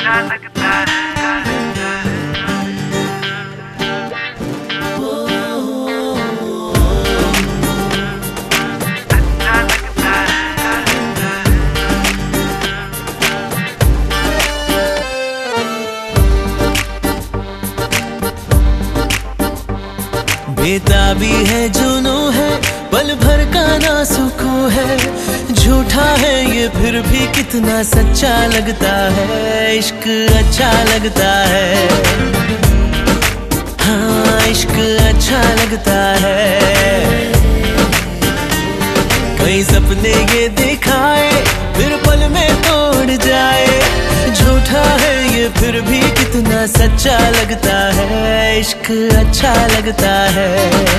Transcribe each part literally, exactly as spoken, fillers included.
अच्छा लगता है। बेताबी है जुनू है पल भर का ना सुकून है, झूठा है ये फिर भी कितना सच्चा लगता है। इश्क अच्छा लगता है, हाँ इश्क अच्छा लगता है। कई सपने ये दिखाए फिर पल में तोड़ जाए, झूठा है ये फिर भी कितना सच्चा लगता है। इश्क अच्छा लगता है,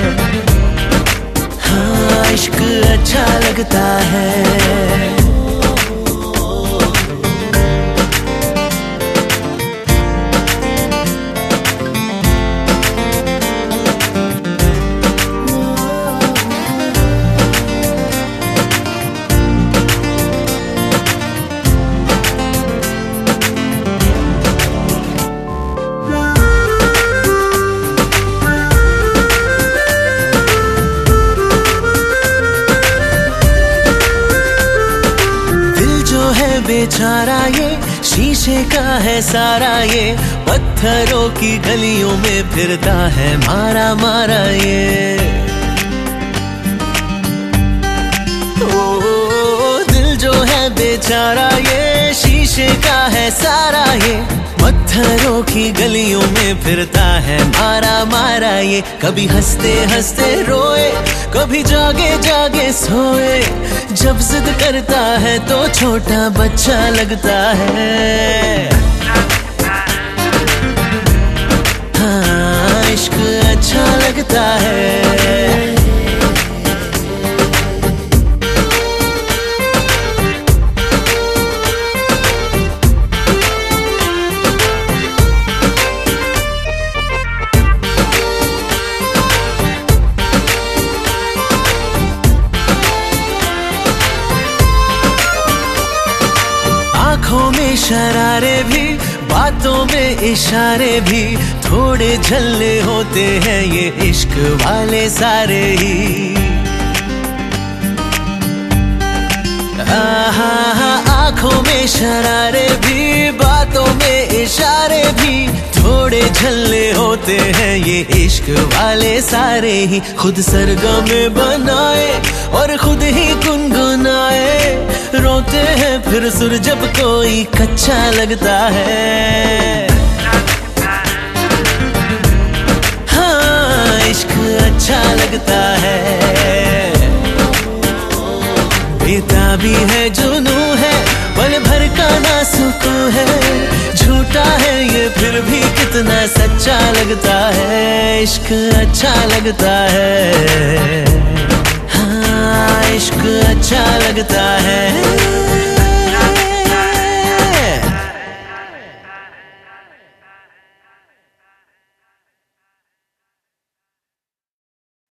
हाँ इश्क अच्छा लगता है। बेचारा ये शीशे का है सारा, ये पत्थरों की गलियों में फिरता है मारा मारा ये। ओ दिल जो है बेचारा ये शीशे का है सारा, ये पत्थरों की गलियों में फिरता है मारा मारा ये। कभी हंसते हंसते रोए, कभी जागे जागे सोए, जब जिद करता है तो छोटा बच्चा लगता है। हाँ इश्क अच्छा लगता है। आँखों में शरारे भी, बातों में इशारे भी, थोड़े झल्ले होते हैं ये इश्क वाले सारे ही। आँखों में शरारे भी, बातों में इशारे भी, थोड़े झल्ले होते हैं ये इश्क वाले सारे ही। खुद सरगम बनाए और खुद ही गुनगुनाए, रोते हैं फिर सुर जब कोई कच्चा लगता है। हाँ इश्क अच्छा लगता है। बेताबी है जुनू है पल भर का ना सुकून है, झूठा है ये फिर भी कितना सच्चा लगता है। इश्क अच्छा लगता है, हाँ इश्क अच्छा लगता है।